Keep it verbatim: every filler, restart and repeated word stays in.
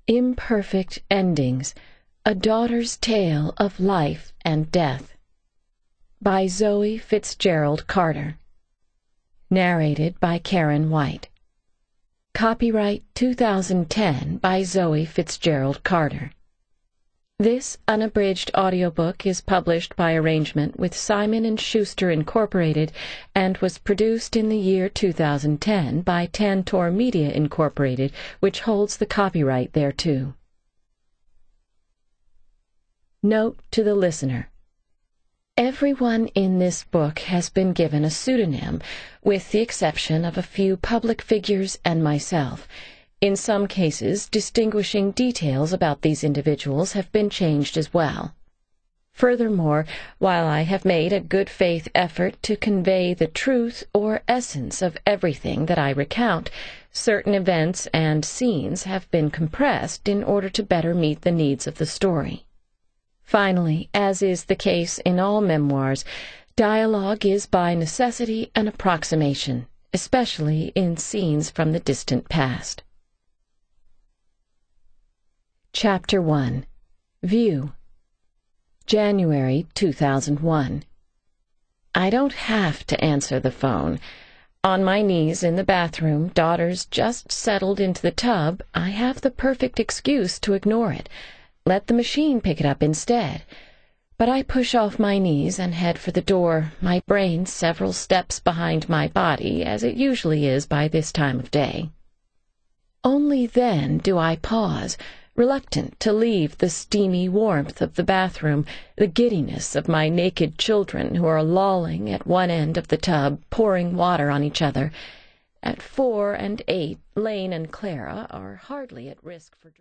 Imperfect Endings: A Daughter's Tale of Life and Death by Zoe Fitzgerald Carter. Narrated by Karen White. Copyright two thousand ten by Zoe Fitzgerald Carter. This unabridged audiobook is published by arrangement with Simon and Schuster Incorporated and was produced in the year two thousand ten by Tantor Media Incorporated, which holds the copyright thereto. Note to the listener: everyone in this book has been given a pseudonym, with the exception of a few public figures and myself. In some cases, distinguishing details about these individuals have been changed as well. Furthermore, while I have made a good faith effort to convey the truth or essence of everything that I recount, certain events and scenes have been compressed in order to better meet the needs of the story. Finally, as is the case in all memoirs, dialogue is by necessity an approximation, especially in scenes from the distant past. Chapter one. View. January two thousand one. I don't have to answer the phone. On my knees in the bathroom, daughter's just settled into the tub, I have the perfect excuse to ignore it. Let the machine pick it up instead. But I push off my knees and head for the door, my brain several steps behind my body, as it usually is by this time of day. Only then do I pause, reluctant to leave the steamy warmth of the bathroom, the giddiness of my naked children who are lolling at one end of the tub, pouring water on each other. At four and eight, Lane and Clara are hardly at risk for